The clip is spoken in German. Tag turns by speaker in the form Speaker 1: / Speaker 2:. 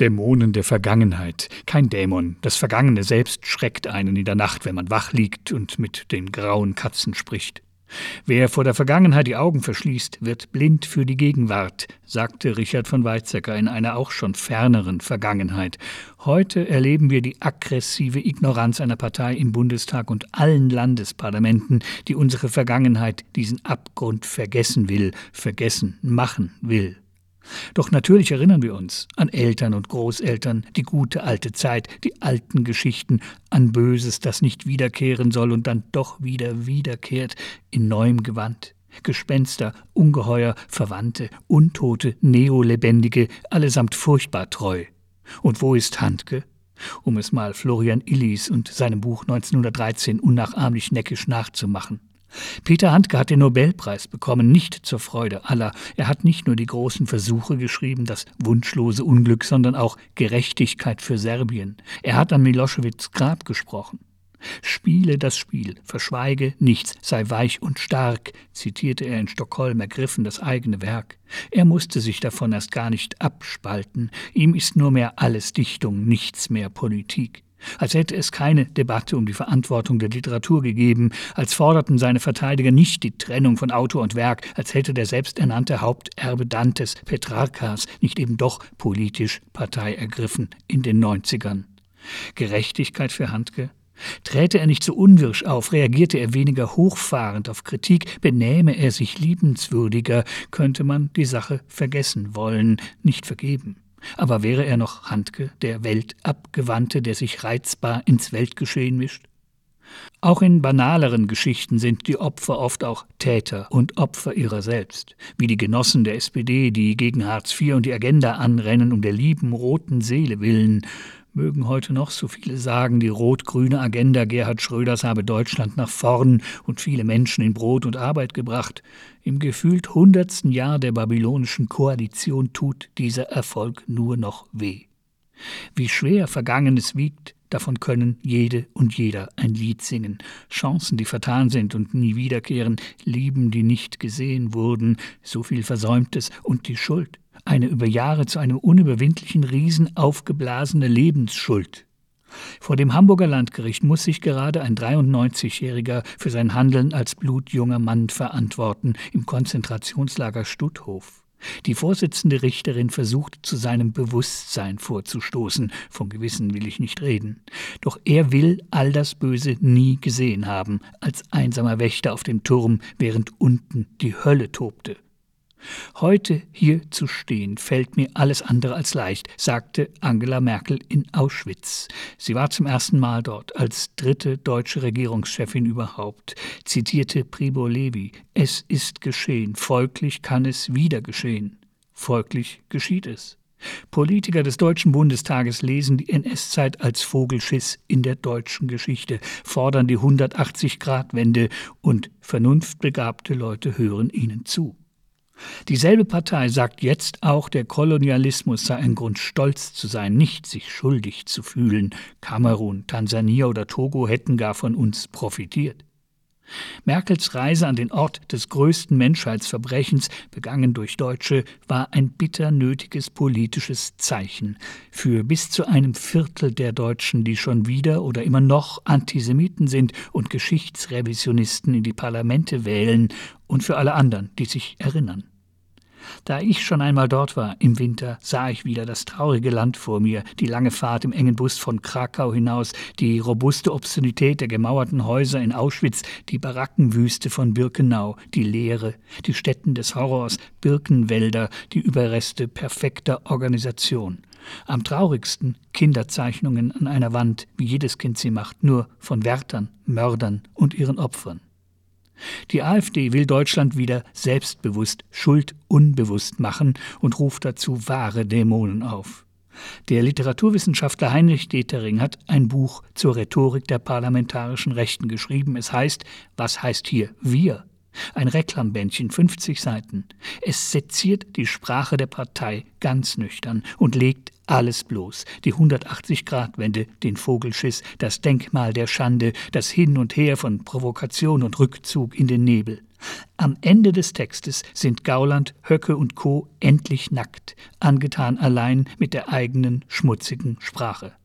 Speaker 1: Dämonen der Vergangenheit. Kein Dämon. Das Vergangene selbst schreckt einen in der Nacht, wenn man wach liegt und mit den grauen Katzen spricht. Wer vor der Vergangenheit die Augen verschließt, wird blind für die Gegenwart, sagte Richard von Weizsäcker in einer auch schon ferneren Vergangenheit. Heute erleben wir die aggressive Ignoranz einer Partei im Bundestag und allen Landesparlamenten, die unsere Vergangenheit, diesen Abgrund vergessen will, vergessen machen will. Doch natürlich erinnern wir uns an Eltern und Großeltern, die gute alte Zeit, die alten Geschichten, an Böses, das nicht wiederkehren soll und dann doch wieder wiederkehrt, in neuem Gewand. Gespenster, Ungeheuer, Verwandte, Untote, Neolebendige, allesamt furchtbar treu. Und wo ist Handke? Um es mal Florian Illies und seinem Buch 1913 unnachahmlich neckisch nachzumachen. Peter Handke hat den Nobelpreis bekommen, nicht zur Freude aller. Er hat nicht nur die großen Versuche geschrieben, das wunschlose Unglück, sondern auch Gerechtigkeit für Serbien. Er hat an Miloševićs Grab gesprochen. Spiele das Spiel, verschweige nichts, sei weich und stark, zitierte er in Stockholm ergriffen das eigene Werk. Er musste sich davon erst gar nicht abspalten. Ihm ist nur mehr alles Dichtung, nichts mehr Politik. Als hätte es keine Debatte um die Verantwortung der Literatur gegeben, als forderten seine Verteidiger nicht die Trennung von Autor und Werk, als hätte der selbsternannte Haupterbe Dantes, Petrarkas, nicht eben doch politisch Partei ergriffen in den 90ern. Gerechtigkeit für Handke? Träte er nicht so unwirsch auf, reagierte er weniger hochfahrend auf Kritik, benähme er sich liebenswürdiger, könnte man die Sache vergessen wollen, nicht vergeben. Aber wäre er noch Handke, der Weltabgewandte, der sich reizbar ins Weltgeschehen mischt? Auch in banaleren Geschichten sind die Opfer oft auch Täter und Opfer ihrer selbst, wie die Genossen der SPD, die gegen Hartz IV und die Agenda anrennen, um der lieben roten Seele willen. Mögen heute noch so viele sagen, die rot-grüne Agenda Gerhard Schröders habe Deutschland nach vorn und viele Menschen in Brot und Arbeit gebracht. Im gefühlt 100. Jahr der babylonischen Koalition tut dieser Erfolg nur noch weh. Wie schwer Vergangenes wiegt, davon können jede und jeder ein Lied singen. Chancen, die vertan sind und nie wiederkehren, Lieben, die nicht gesehen wurden, so viel Versäumtes und die Schuld. Eine über Jahre zu einem unüberwindlichen Riesen aufgeblasene Lebensschuld. Vor dem Hamburger Landgericht muss sich gerade ein 93-Jähriger für sein Handeln als blutjunger Mann verantworten im Konzentrationslager Stutthof. Die Vorsitzende Richterin versucht, zu seinem Bewusstsein vorzustoßen. Vom Gewissen will ich nicht reden. Doch er will all das Böse nie gesehen haben, als einsamer Wächter auf dem Turm, während unten die Hölle tobte. Heute hier zu stehen, fällt mir alles andere als leicht, sagte Angela Merkel in Auschwitz. Sie war zum ersten Mal dort, als dritte deutsche Regierungschefin überhaupt, zitierte Primo Levi: Es ist geschehen, folglich kann es wieder geschehen. Folglich geschieht es. Politiker des Deutschen Bundestages lesen die NS-Zeit als Vogelschiss in der deutschen Geschichte, fordern die 180-Grad-Wende und vernunftbegabte Leute hören ihnen zu. Dieselbe Partei sagt jetzt auch, der Kolonialismus sei ein Grund, stolz zu sein, nicht sich schuldig zu fühlen. Kamerun, Tansania oder Togo hätten gar von uns profitiert. Merkels Reise an den Ort des größten Menschheitsverbrechens, begangen durch Deutsche, war ein bitter nötiges politisches Zeichen für bis zu einem Viertel der Deutschen, die schon wieder oder immer noch Antisemiten sind und Geschichtsrevisionisten in die Parlamente wählen, und für alle anderen, die sich erinnern. Da ich schon einmal dort war, im Winter, sah ich wieder das traurige Land vor mir, die lange Fahrt im engen Bus von Krakau hinaus, die robuste Obszönität der gemauerten Häuser in Auschwitz, die Barackenwüste von Birkenau, die Leere, die Stätten des Horrors, Birkenwälder, die Überreste perfekter Organisation. Am traurigsten Kinderzeichnungen an einer Wand, wie jedes Kind sie macht, nur von Wärtern, Mördern und ihren Opfern. Die AfD will Deutschland wieder selbstbewusst, schuldunbewusst machen und ruft dazu wahre Dämonen auf. Der Literaturwissenschaftler Heinrich Detering hat ein Buch zur Rhetorik der parlamentarischen Rechten geschrieben. Es heißt: Was heißt hier wir? Ein Reklambändchen, 50 Seiten. Es seziert die Sprache der Partei ganz nüchtern und legt alles bloß. Die 180-Grad-Wende, den Vogelschiss, das Denkmal der Schande, das Hin und Her von Provokation und Rückzug in den Nebel. Am Ende des Textes sind Gauland, Höcke und Co. endlich nackt, angetan allein mit der eigenen schmutzigen Sprache.